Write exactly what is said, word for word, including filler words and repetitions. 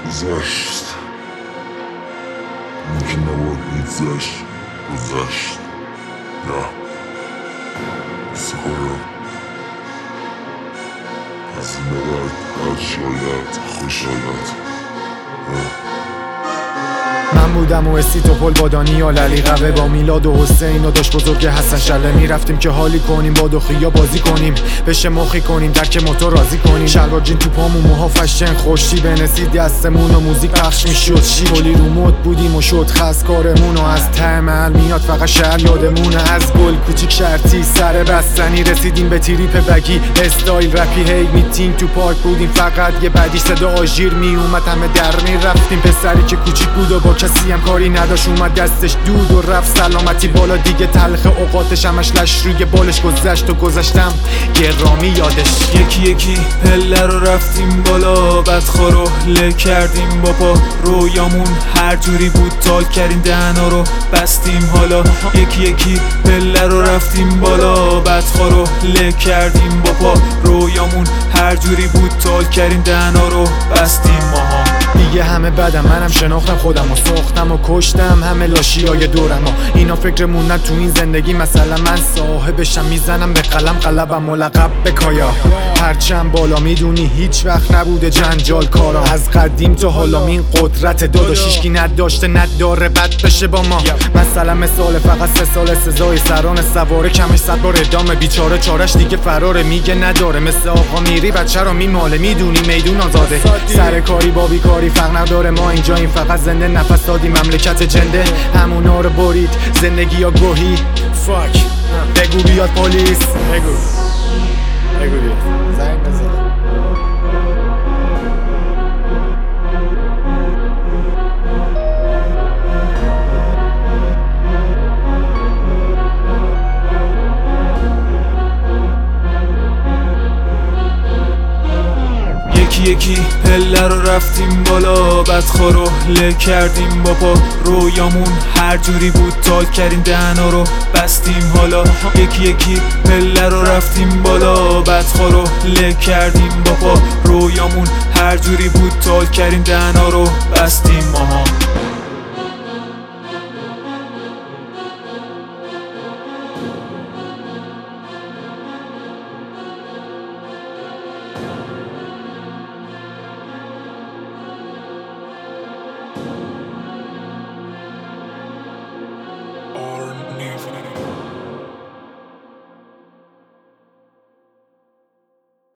گذشت اون که نباید میگذشت گذشت نه سکارم از این بعد هر شاید خوشایت من بودم و استیتوپل با دانیال علی قوه با میلاد و حسین و داشت بزرگ حسن شله میرفتیم که حالی کنیم با دخیا بازی کنیم بشه مخی کنیم درک موتور راضی کنیم شلوار جین تو پامون موها فشن خوشی بنسید دستمون و موزیک پخش میشد شی کلی رو مد بودیم و شد خست کارمون و از ته محل میاد فقط شهر یادمونه از گل کوچیک شرطی سر بستنی رسیدیم به تریپ بگی استایل رپی هی میتینگ تو پارک بودیم فقط یه بعدیش صدا آژیر میومد همه در میرفتیم پسری که کوچیک بود و با کسی هم کاری نداشت اومد دستش دود و رفت سلامتی بالا دیگه تلخ اوقاتش همش لش روی بالش گذشت و گذشتم گرامی یادش یکی یکی پله رو رفتیم بالا بدخوار رو له کردیم با پا رویامون هر جوری بود تال کردیم دهنا رو بستیم حالا یکی یکی پله رو رفتیم بالا بدخوار رو له کردیم با پا رویامون هر جوری بود تال کردیم دهنا رو بستیم ماها دیگه همه بدم منم شناختم خودم و ساختم و کشتم همه لاشی های دورم ها اینا فکر موندن تو این زندگی مثلا من صاحبشم میزنم به قلم قلبم ملقب به کایا هرچند بالا میدونی هیچ وقت نبوده جنجال کارا از قدیم تا حالا این قدرت داداش هیچکی نداشته نداره بد بشه با ما مثلا مثال فقط سه سال سزای سران سواره کمش صد بار ادامه بیچاره چارش دیگه فراره میگه نداره مثل آقا میری بچه رو میماله میدونی میدون آزاده سر کاری با بیکاری فرق نداره ما اینجا این فقط زنده نفس دادی مملکت جنده همونا رو برید زندگی یا گوهی فاک بگو بیاد پلیس بگو بگو بیاد زنگ بزن یکی یکی پله رو رفتیم بالا بدخوار رو له کردیم با پا رویامون هر جوری بود تال کردیم دهنا رو بستیم حالا یکی یکی پله رو رفتیم بالا بدخوار رو له کردیم با پا رویامون هر جوری بود تال کردیم دهنا رو بستیم ماها